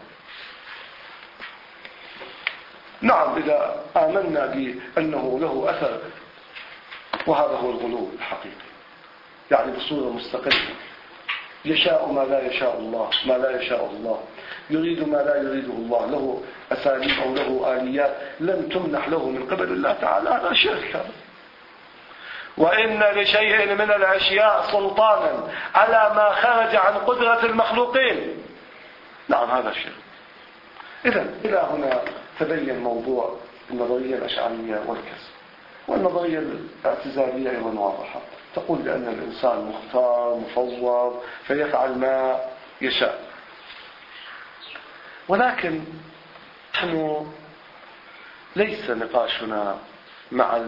Speaker 1: نعم إذا آمنا بأنه له أثر، وهذا هو الغلو الحقيقي، يعني بصورة مستقلة يشاء ما لا يشاء الله، ما لا يشاء الله، يريد ما لا يريده الله، له أساليب أو له آليات لم تمنح له من قبل الله تعالى. هذا شرك. هذا وإن لشيء من الأشياء سلطانا على ما خرج عن قدرة المخلوقين. نعم هذا الشرك. إذن إلى هنا تبين موضوع النظرية الأشعرية والكسب. والنظرية الاعتزالية أيضا واضحة، تقول بأن الإنسان مختار مفوض فيفعل ما يشاء. ولكن نحن ليس نقاشنا مع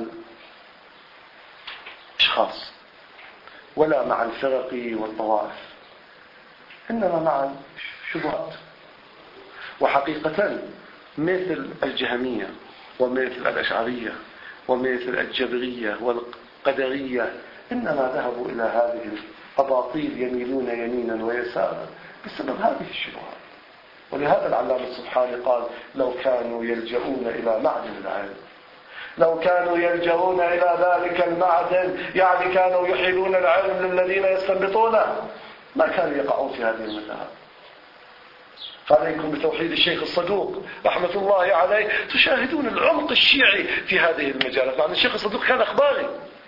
Speaker 1: الأشخاص ولا مع الفرق والطوائف، إنما مع الشبهات. وحقيقة مثل الجهمية ومثل الأشعرية ومثل الجبرية والقدرية إنما ذهبوا إلى هذه الأباطيل يميلون يمينا ويسارا بسبب هذه الشبهات. ولهذا العلامة السبحاني قال لو كانوا يلجؤون إلى معدن العلم، لو كانوا يلجؤون إلى ذلك المعدن يعني كانوا يحيلون العلم للذين يستنبطونه. ما كانوا يقعون في هذه المتاهات. عليكم بتوحيد الشيخ الصدوق رحمة الله عليه، تشاهدون العمق الشيعي في هذه المجالات. يعني الشيخ الصدوق كان أخباري،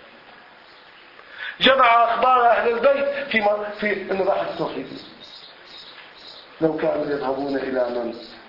Speaker 1: جمع أخبار أهل البيت في في المباحث التوحيدية. لو كانوا يذهبون إلى من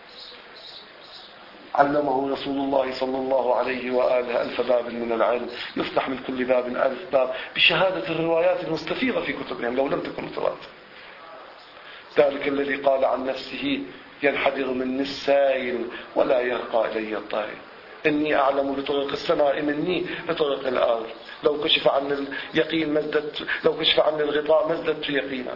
Speaker 1: علمه رسول الله صلى الله عليه وآله ألف باب من العلم، يفتح من كل باب ألف باب بشهادة الروايات المستفيضة في كتبهم لو لم تكن متواترة. ذلك الذي قال عن نفسه ينحدر مني السائل ولا يرقى إلي الطائر، إني أعلم بطرق السماء مني بطرق الأرض، لو كشف عن اليقين مزدت، لو كشف عن الغطاء مزدت يقينا.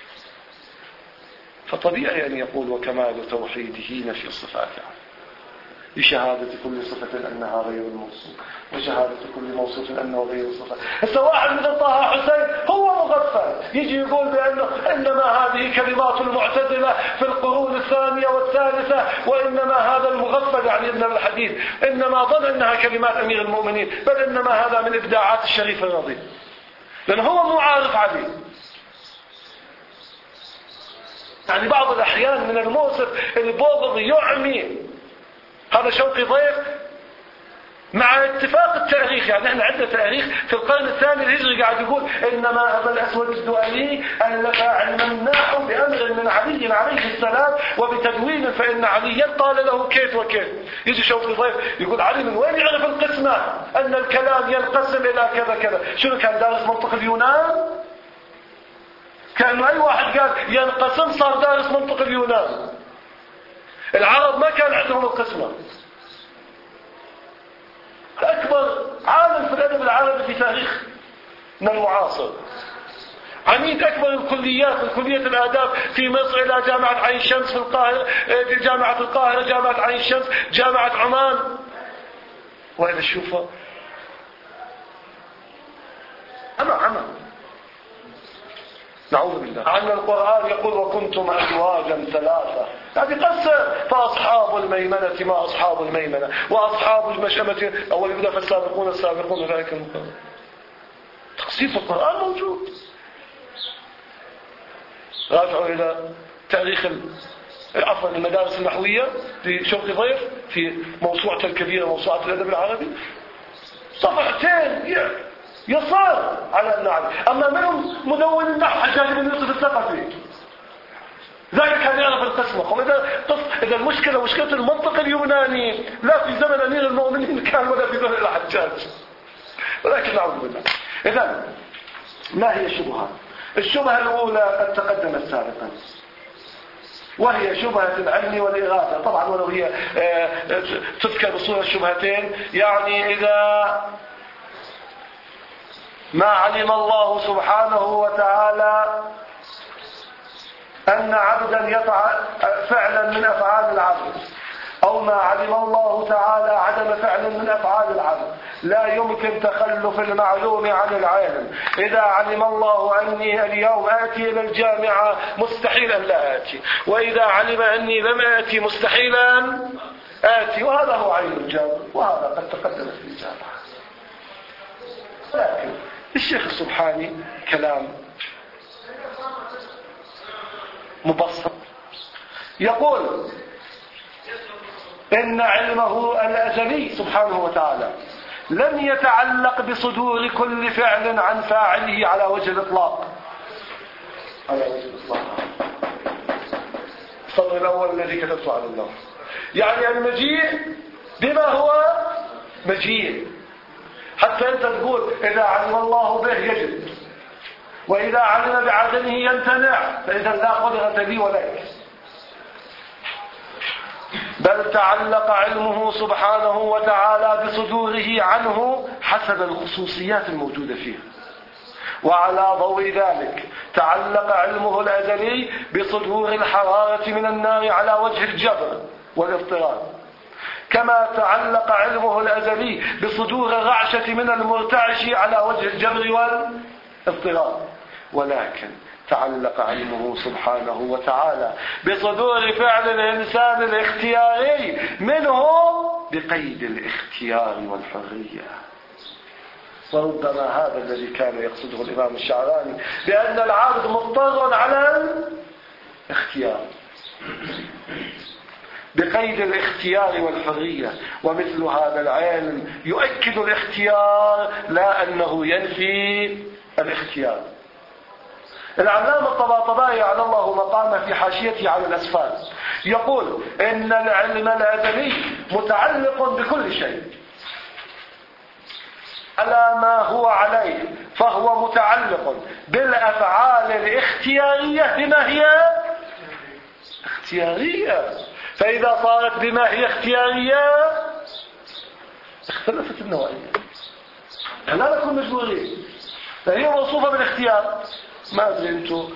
Speaker 1: فطبيعي أن يقول وكمال توحيده نفي الصفات بشهادة كل صفة أنها غير الموصوف، وشهادة كل موصوف أنه غير الصفة. هسه واحد مثل طه حسين هو مغفل يجي يقول بأنه إنما هذه كلمات المعتزلة في القرون الثانية والثالثة، وإنما هذا المغفل يعني ابن الحديد إنما ظن أنها كلمات أمير المؤمنين، بل إنما هذا من إبداعات الشريف الرضي، لأنه هو مو عارف عليه. يعني بعض الأحيان من الموصف البوغض يعمي. هذا شوقي ضيف مع اتفاق التاريخ، يعني احنا عندنا تاريخ في القرن الثاني الهجري قاعد يقول انما ابا الاسود الدؤلي الف علما النحو بامر من علي عليه السلام وبتدوين فان عليا قال له كيت وكيت. يجي شوقي ضيف يقول علي من وين يعرف القسمه ان الكلام ينقسم الى كذا كذا؟ شنو كان دارس منطق اليونان؟ كانه اي واحد قال ينقسم صار دارس منطق اليونان. العرب ما كان عندهم القسمة. أكبر عالم في الأدب العربي في تاريخنا المعاصر، عميد أكبر الكليات، الكلية الآداب في مصر إلى جامعة عين شمس في القاهرة، جامعة القاهرة، جامعة عين شمس، جامعة عمان، وإلى الشوفة أما عما نعوذ بالله. عن القرآن يقول وكنتم أزواجا ثلاثة، هذه قصة. فأصحاب الميمنة ما أصحاب الميمنة وأصحاب المشأمة أول يبدأ فالسابقون السابقون أولئك المقربون. تقسيم في القرآن موجود. راجعوا إلى تاريخ عفوا المدارس النحوية لشوقي ضيف في موسوعة الكبيرة موسوعة الأدب العربي، صفحتين يصار على النحو. أما منهم مدون النحو حجاج بن يوسف الثقفي، ذلك كان يعرف القسمة. إذا إذا المشكلة مشكلة المنطق اليوناني لا في زمن أمير المؤمنين كان ولا في زمن الحجاج، ولكن نعوذ بالله. إذا ما هي الشبهات؟ الشبهة الأولى قد تقدمت سابقا، وهي شبهة العلم والإغاثة. طبعا ولو هي تذكر بصورة الشبهتين، يعني إذا ما علم الله سبحانه وتعالى أن عبدا يفعل فعلا من أفعال العبد، أو ما علم الله تعالى عدم فعل من أفعال العبد، لا يمكن تخلف المعلوم عن العالم. إذا علم الله أني اليوم آتي إلى الجامعة مستحيلا لا آتي، وإذا علم أني لم آتي مستحيلا آتي، وهذا هو عين الجابر، وهذا قد تقدم في الجامعة. لكن الشيخ السبحاني كلام مبسط، يقول إن علمه الأزلي سبحانه وتعالى لم يتعلق بصدور كل فعل عن فاعله على وجه الإطلاق. على وجه الإطلاق السطر الأول الذي كتبته على الله، يعني المجيء بما هو مجيء، حتى أنت تقول إذا علم الله به يجب، وإذا علم بعدمه يمتنع، فإذا لا قدرة لي ولك. بل تعلق علمه سبحانه وتعالى بصدوره عنه حسب الخصوصيات الموجودة فيه، وعلى ضوء ذلك تعلق علمه الأزلي بصدور الحرارة من النار على وجه الجبر والاضطراب، كما تعلق علمه الأزلي بصدور الرعشة من المرتعش على وجه الجبر والاضطراب. ولكن تعلق علمه سبحانه وتعالى بصدور فعل الإنسان الاختياري منه بقيد الاختيار والحرية. وربما هذا الذي كان يقصده الإمام الشعراني، بأن العبد مضطر على الاختيار بقيد الاختيار والحرية، ومثل هذا العلم يؤكد الاختيار لا أنه ينفي الاختيار. العلامة الطباطبائي على الله مقامه في حاشيته على الأسفل يقول إن العلم الأدبي متعلق بكل شيء على ما هو عليه، فهو متعلق بالأفعال الاختيارية بما هي اختيارية، فإذا صارت بما هي اختيارية اختلفت النوعية، لا نكون مجبورين، فهي موصوفة بالاختيار. ما أدري أنتم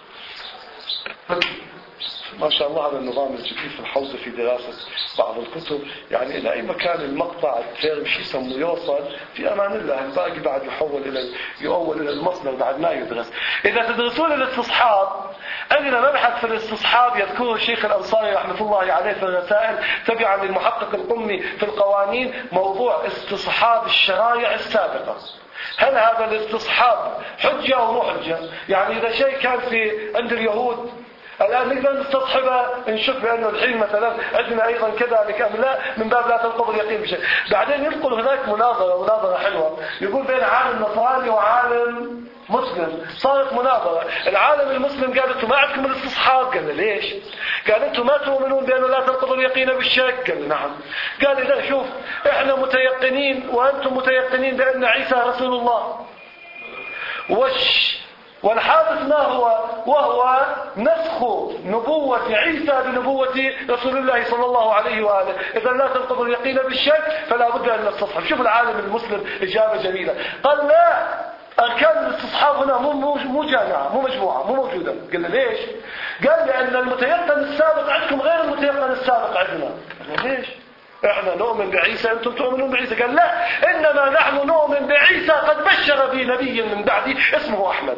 Speaker 1: ما شاء الله هذا النظام الجديد في الحوزة في دراسة بعض الكتب، يعني إلى أي مكان المقطع الترم شو يسموه يوصل في أمان الله، الباقي بعد يحول إلى يؤول إلى المصدر بعد ما يدرس. إذا تدرسون الاستصحاب، عندنا مبحث في الاستصحاب يذكره الشيخ الأنصاري رحمة الله عليه في الرسائل تبعا للمحقق القمي في القوانين، موضوع استصحاب الشرائع السابقة. هل هذا الاستصحاب حجة أو مو حجة؟ يعني إذا شيء كان في عند اليهود الآن نقدر نستصحبه نشوف بأنه الحين مثلا عندنا أيضا كذلك أم لا، من باب لا تنقض اليقين بشيء. بعدين ينقل هناك مناظرة مناظرة حلوة، يقول بين عالم نصراني وعالم مسلم صارت مناظرة. العالم المسلم قال أنتم ما عندكم الاستصحاب، قال ليش؟ قال أنتم ما تؤمنون بأنه لا تنقض اليقين بالشك، قال نعم. قال إذا شوف إحنا متيقنين وأنتم متيقنين بأن عيسى رسول الله، وش والحادث ما هو؟ وهو نسخ نبوة عيسى بنبوة رسول الله صلى الله عليه وآله. إذا لا تنقض اليقين بالشك فلا بد أن نستصحب. شوف العالم المسلم إجابة جميلة، قال لا، أركان الاستصحاب هنا مو مو مو جامعة، مو مجموعة، مو موجودة. قلنا ليش؟ قال لأن المتيقن السابق عندكم غير المتيقن السابق عندنا. قلنا ليش؟ احنا نؤمن بعيسى انتم تؤمنون بعيسى. قال لا، انما نحن نؤمن بعيسى قد بشر به نبي من بعدي اسمه احمد.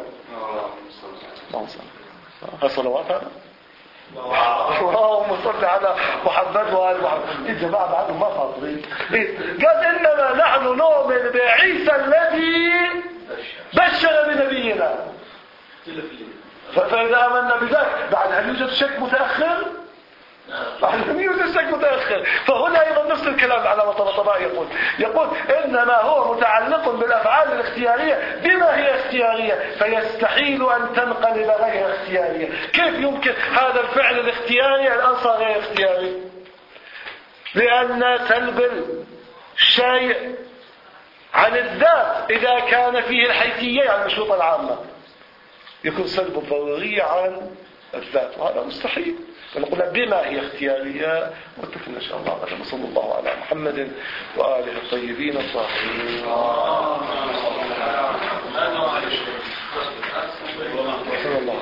Speaker 1: الصلوات هذا اللهم صل على محمد وآل محمد. الجماعة بعدهم ما فاضلين. قال انما نحن نؤمن بعيسى الذي بشر بنبينا، فإذا آمنا بذلك بعد هل يوجد شك متأخر؟ لم يوجد شك متأخر. فهنا أيضا نفس الكلام على طباطبائي يقول يقول إنما هو متعلق بالأفعال الاختيارية بما هي اختيارية، فيستحيل أن تنقلب غير اختيارية. كيف يمكن هذا الفعل الاختياري الآن صار غير اختياري؟ لأن سلب الشيء عن الذات إذا كان فيه الحيثية عن المشروط العامة يكون سلب الضرورية عن الذات، وهذا مستحيل. فنقول بما هي اختيارية. واتفقنا إن شاء الله على صلى الله على محمد وآله الطيبين الطاهرين. صلى الله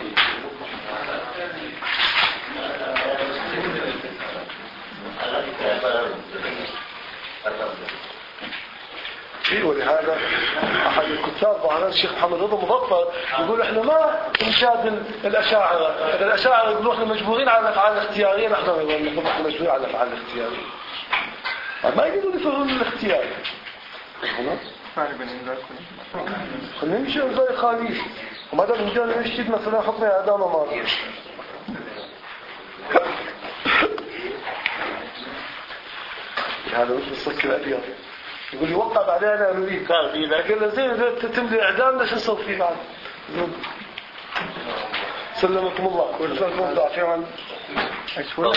Speaker 1: عليه. ولهذا أحد الكتاب وعلى الشيخ محمد رضا مظفر يقول إحنا ما نشاهد الأشاعرة، الأشاعرة يقولوا إحنا مجبورين على الأفعال الاختيارية، نحن نقول إحنا مجبورين على الأفعال الاختيارية، ما يقولون يفعلون الاختياري. خلينا نمشي زي خاليس، وما دام نجي نشتد مثلا حكم إعدام ماضي. هذا وش بسكر الأبيض يقول يوقع بعدين أنا أمريكا إذا قلنا زين تتم إعدام ليش نسوي فيه بعد. سلمكم الله وسلمكم الله في عن أشوال.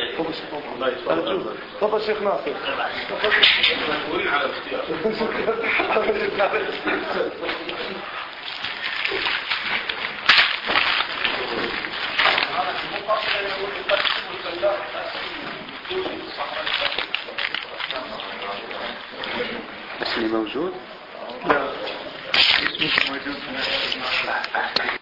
Speaker 1: تفضل شيخ ناصر. مسؤولين على الاختيار. اسمي موجود؟ لا اسمي موجود.